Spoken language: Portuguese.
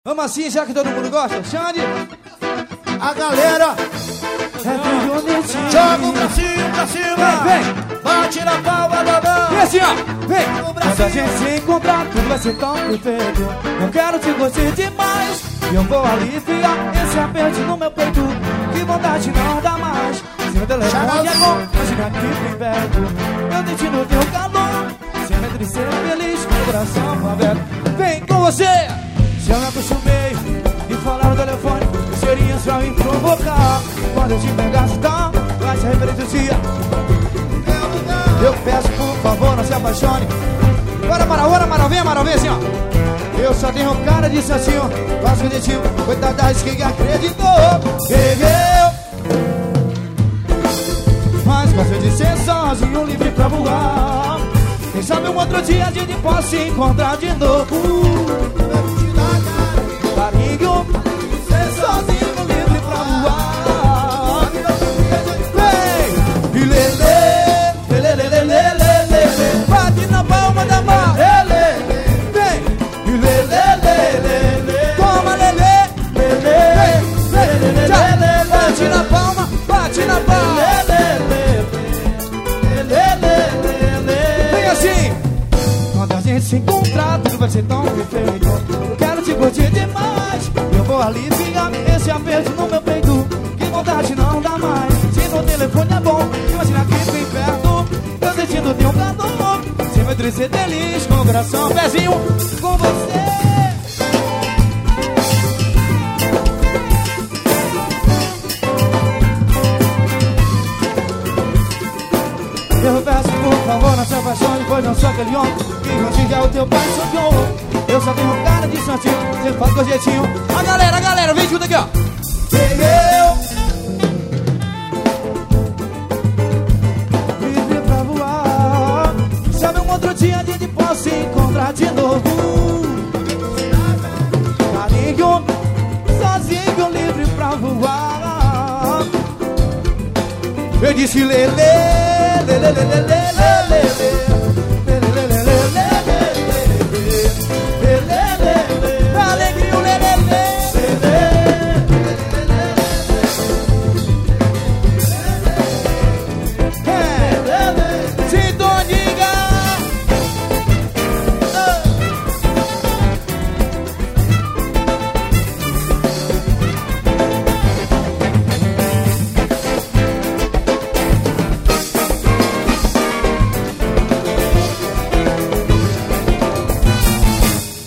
Vamos assim, já que todo mundo gosta. Xande! A galera É tudo bonitinho. joga o bracinho pra cima. Vem! Bate na palma da mão. E assim, ó! Vem! O Quando a bracinho. gente se encontrar, tudo vai ser tão perfeito. Eu quero te curtir demais. E eu vou aliviar esse aperto no meu peito. Que vontade não dá mais. Se meu telefone é bom, imagina aqui bem perto. Eu te no teu calor. Sem medo de ser feliz, com o coração aberto. Vem com você! Já me acostumei de falar no telefone serias pra me provocar. Quando eu te pegasse, tá? Vai se arrepender do dia. Eu peço, por favor, não se apaixone. Bora, Amaral, vem, Amaral, vem assim, ó. Eu só tenho cara de santinho, faço jeitinho. Coitada das que acreditou. Viveu. Mas gosto de ser sozinho, livre pra voar. Quem sabe um outro dia a gente possa se encontrar de novo. Carinho, ser sozinho, livre pra voar. Vem, e lelê, bate na palma da mão. Vem, e lelê, toma lelê, bate na palma, bate na palma. Vem assim. Quando a gente se encontrar, tudo vai ser tão perfeito. Eu quero te curtir demais. Eu vou aliviar esse aperto no meu peito. Que vontade não dá mais. Se no telefone é bom, imagina aqui bem perto. Eu sentindo de um calor. Sem medo de ser feliz, com o coração pezinho com você. Eu peço, por favor, não se apaixone, pois não sou aquele homem que contigo é o teu pai sonhou. Eu só tenho cara de santinho, você faz com jeitinho. A galera, vem junto aqui, ó. Vive pra voar. Sabe um outro dia a gente pode se encontrar de novo. Carinho, sozinho, livre pra voar. Eu disse lelê.